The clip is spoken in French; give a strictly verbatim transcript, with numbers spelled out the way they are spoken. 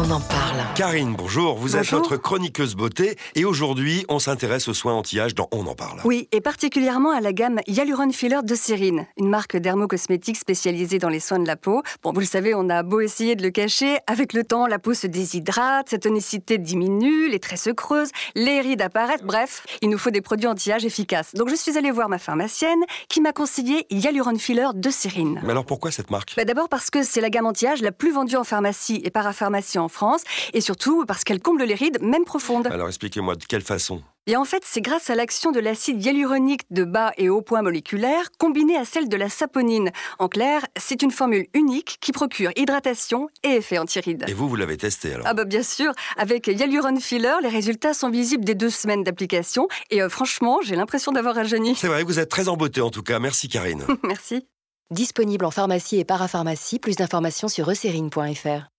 on en parle. Karine, bonjour. Vous Bonjour. êtes notre chroniqueuse beauté et aujourd'hui, on s'intéresse aux soins anti-âge dans On en parle. Oui, et particulièrement à la gamme Hyaluron Filler de Cérine, une marque dermocosmétique spécialisée dans les soins de la peau. Bon, vous le savez, on a beau essayer de le cacher, avec le temps, la peau se déshydrate, sa tonicité diminue, les traits se creusent, les rides apparaissent, bref, il nous faut des produits anti-âge efficaces. Donc je suis allée voir ma pharmacienne qui m'a conseillé Hyaluron Filler de Cérine. Mais alors pourquoi cette marque ? Bah d'abord parce que c'est la gamme anti-âge la plus vendue en pharmacie et parapharmacie en France, et surtout parce qu'elle comble les rides, même profondes. Alors expliquez-moi de quelle façon ? Et en fait, c'est grâce à l'action de l'acide hyaluronique de bas et haut point moléculaire combiné à celle de la saponine. En clair, c'est une formule unique qui procure hydratation et effet anti-rides. Et vous, vous l'avez testé alors ? Ah bah bien sûr, avec Hyaluron Filler, les résultats sont visibles dès deux semaines d'application. Et euh, franchement, j'ai l'impression d'avoir rajeuni. C'est vrai, vous êtes très en beauté en tout cas. Merci Karine. Merci. Disponible en pharmacie et parapharmacie. Plus d'informations sur eucérine point f r.